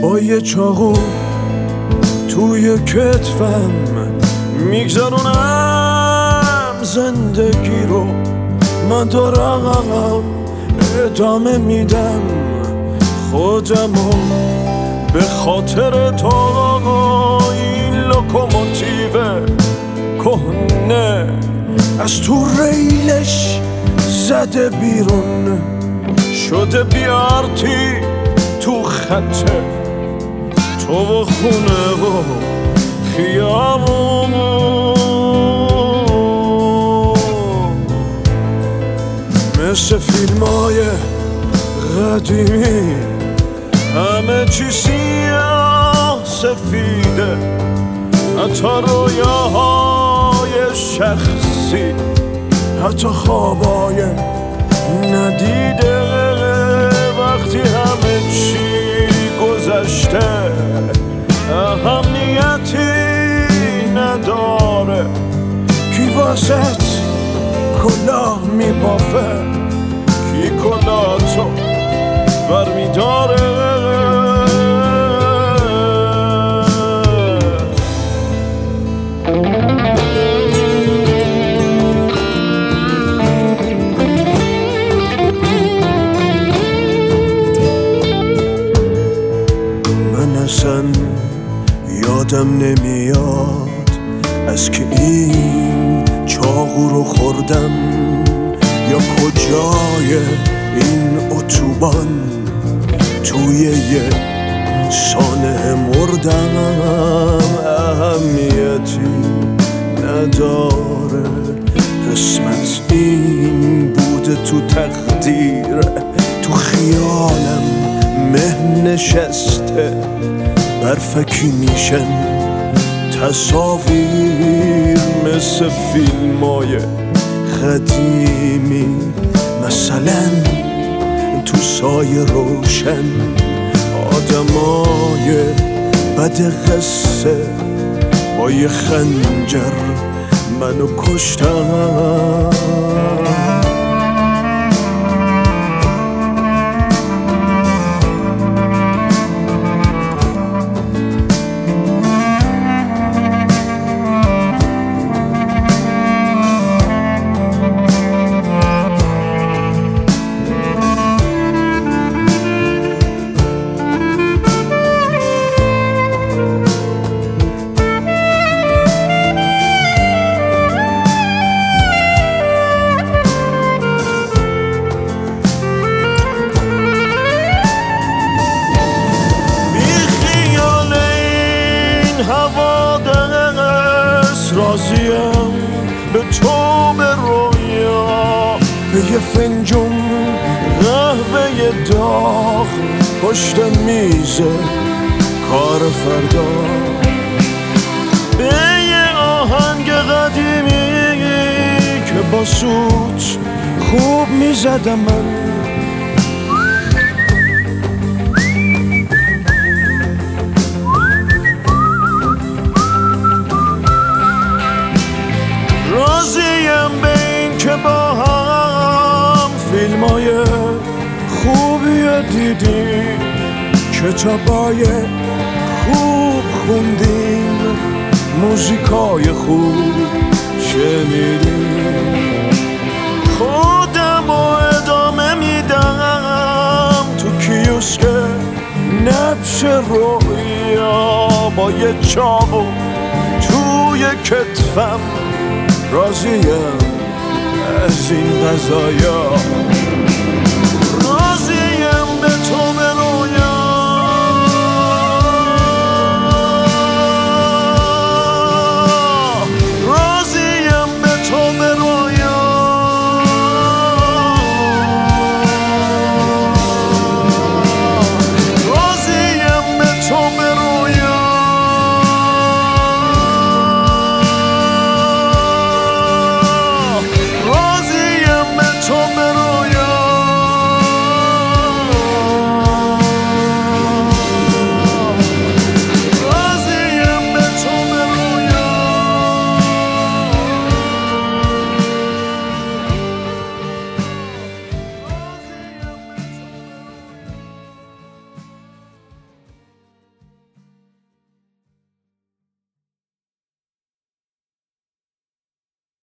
با یه چاقو توی کتفم میگذرونم زندگی رو. من دارم ادامه میدم خودمو به خاطر تو. این لوکوموتیو کهنه از تو ریلش زده بیرون، شده بیارتی تو خطه تو و خونه و خیابون. مثل فیلمای قدیمی همه چی سیاه سفیده، حتی رویاهای شخصی، حتی خوابای ندیده. وقتی همه چی گذشته اهمیتی نداره، کی واسط کلاه میبافه، کی کلاهتو برمیداره. من اصلا یادم نمیاد از که این چاقو رو خوردم یا کجای این اتوبان توی یه سانحه مردم. اهمیتی نداره، قسمت این بوده تو تقدیر، تو خیالم مه نشسته، برفکی میشن تصاویر مثل فیلمای قدیمی. مثلا تو سایه روشن آدمای بد قصه با یه خنجر منو کشتن. راضیم به تو به رویا، به یه فنجون قهوه داغ پشت میز کار فردا، به یه آهنگ قدیمی که با سوت خوب میزدم من. راضیم به این که با هم فیلمای خوبی دیدیم، کتابای خوب خوندیم، موزیکای خوب شنیدیم. خودم رو ادامه میدم تو کیوسک نبش رویا، با یه چاقو توی کتفم. راضیم از این قضایا.